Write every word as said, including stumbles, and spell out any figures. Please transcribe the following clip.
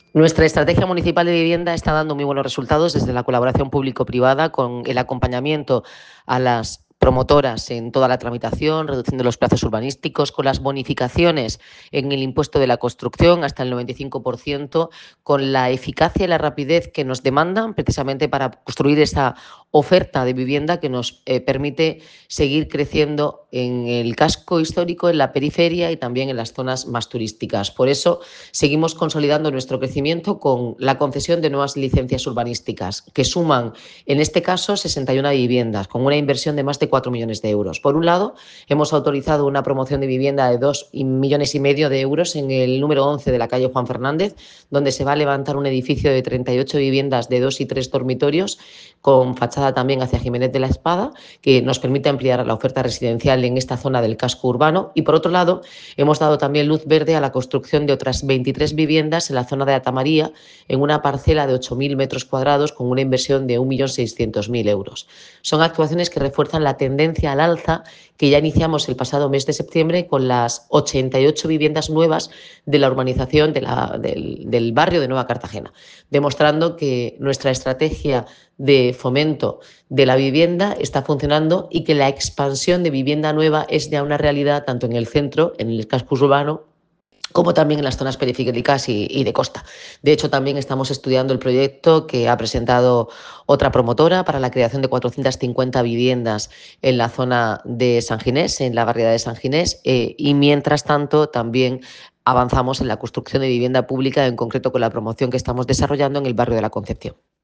Nuestra estrategia municipal de vivienda está dando muy buenos resultados desde la colaboración público-privada con el acompañamiento a las promotoras en toda la tramitación, reduciendo los plazos urbanísticos, con las bonificaciones en el impuesto de la construcción hasta el noventa y cinco por ciento, con la eficacia y la rapidez que nos demandan precisamente para construir esa oferta de vivienda que nos eh, permite seguir creciendo en el casco histórico, en la periferia y también en las zonas más turísticas. Por eso seguimos consolidando nuestro crecimiento con la concesión de nuevas licencias urbanísticas que suman, en este caso, sesenta y una viviendas con una inversión de más de cuatro millones de euros. Por un lado, hemos autorizado una promoción de vivienda de dos millones y medio de euros en el número once de la calle Juan Fernández, donde se va a levantar un edificio de treinta y ocho viviendas de dos y tres dormitorios con fachada también hacia Jiménez de la Espada, que nos permite ampliar la oferta residencial en esta zona del casco urbano. Y por otro lado, hemos dado también luz verde a la construcción de otras veintitrés viviendas en la zona de Atamaría, en una parcela de ocho mil metros cuadrados con una inversión de un millón seiscientos mil euros. Son actuaciones que refuerzan la tendencia al alza que ya iniciamos el pasado mes de septiembre con las ochenta y ocho viviendas nuevas de la urbanización de la, del, del barrio de Nueva Cartagena, demostrando que nuestra estrategia de fomento de la vivienda está funcionando y que la expansión de vivienda nueva es ya una realidad tanto en el centro, en el casco urbano, como también en las zonas periféricas y, y de costa. De hecho, también estamos estudiando el proyecto que ha presentado otra promotora para la creación de cuatrocientas cincuenta viviendas en la zona de San Ginés, en la barriada de San Ginés, eh, y mientras tanto también avanzamos en la construcción de vivienda pública, en concreto con la promoción que estamos desarrollando en el barrio de la Concepción.